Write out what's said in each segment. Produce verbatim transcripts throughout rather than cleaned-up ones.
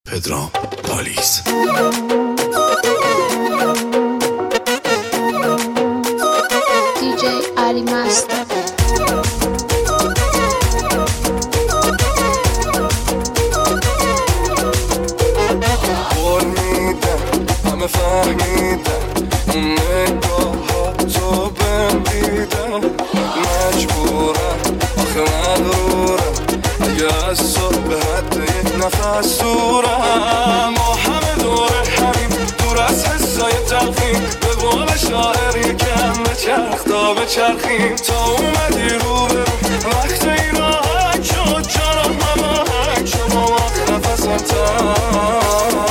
پدرام پالیس. دیجی علی مستر. قول میدم همه فهمیدم اون نگاه ها تو بهم دیدم، مجبورم آخه مغرورم اگه از صبح به حد یک نفس دورم. ما همه دور همیم دور از حسای تلخیم، به قول شاعر یکم بچرخ تا بچرخیم تا اومدی رو برو وقت این راحت شد جانم همه شد ما وقت نفسم تن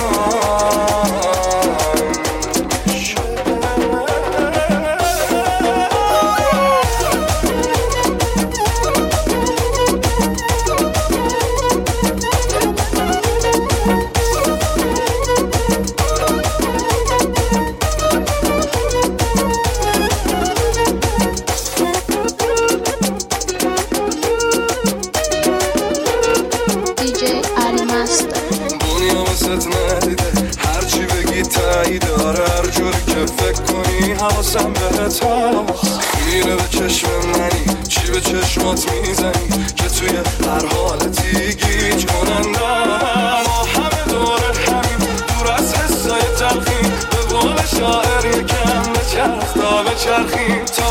هرچی بگی تایی داره، هر جوری که فکر کنی حواسم بهت هست. میره به چشم منی چی به چشمات میزنی که توی هر حالتی گیج کننده. ما همه دور همیم دور از حسای تلخیم، به قول شاعر یکم بچرخ تا بچرخیم تا